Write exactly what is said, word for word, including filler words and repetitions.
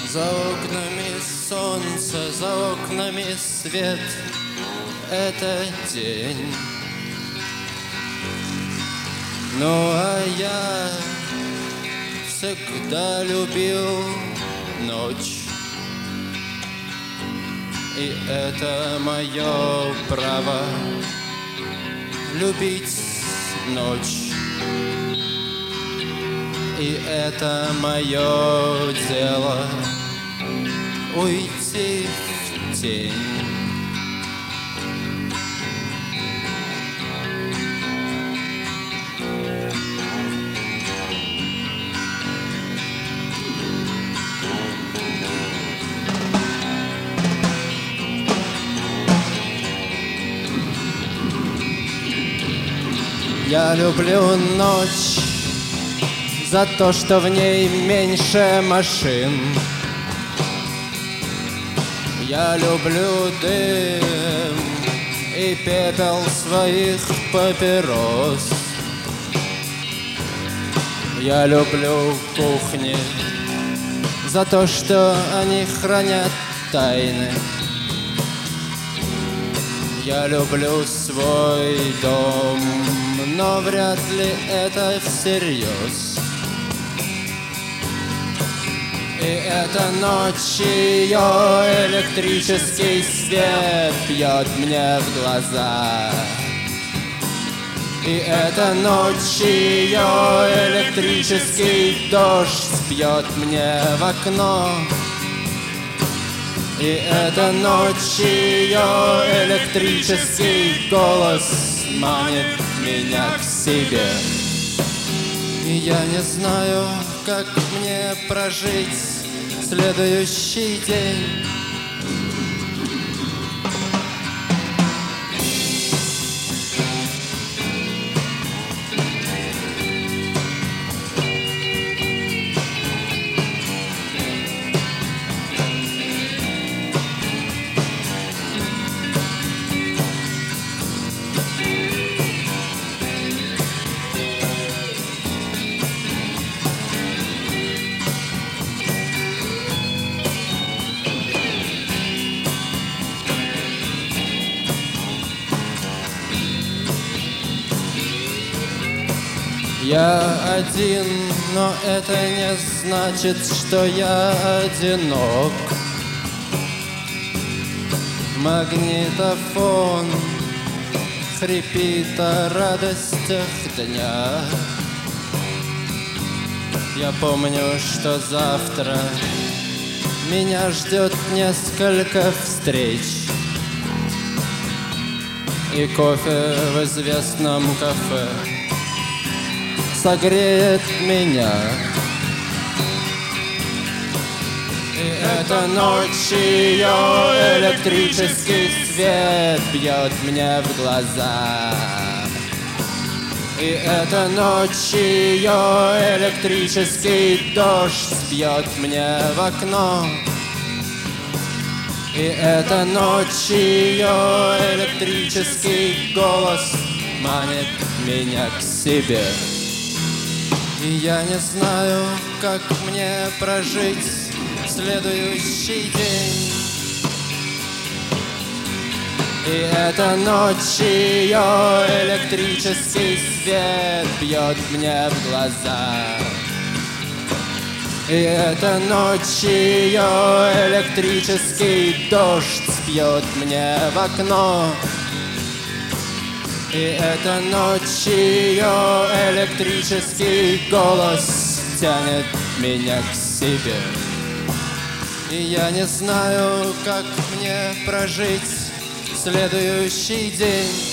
За окнами солнце, за окнами свет. Это день. Ну а я всегда любил ночь. И это мое право любить ночь. И это мое дело уйти в тень. Я люблю ночь за то, что в ней меньше машин. Я люблю дым и пепел своих папирос. Я люблю кухни за то, что они хранят тайны. Я люблю свой дом, но вряд ли это всерьез. И эта ночь, ее электрический свет бьет мне в глаза. И эта ночь, ее электрический дождь бьет мне в окно. И эта ночь, ее электрический голос манит меня к себе. И я не знаю, как мне прожить следующий день. Я один, но это не значит, что я одинок. Магнитофон хрипит о радостях дня. Я помню, что завтра меня ждет несколько встреч. И кофе в известном кафе согреет меня. И эта ночь, ее электрический свет бьет мне в глаза. И эта ночь, ее электрический дождь бьет мне в окно. И эта ночь, ее электрический голос манит меня к себе. И я не знаю, как мне прожить следующий день. И эта ночь, ее электрический свет бьет мне в глаза. И эта ночь, ее электрический дождь бьет мне в окно. И эта ночь, ее электрический голос тянет меня к себе. И я не знаю, как мне прожить следующий день.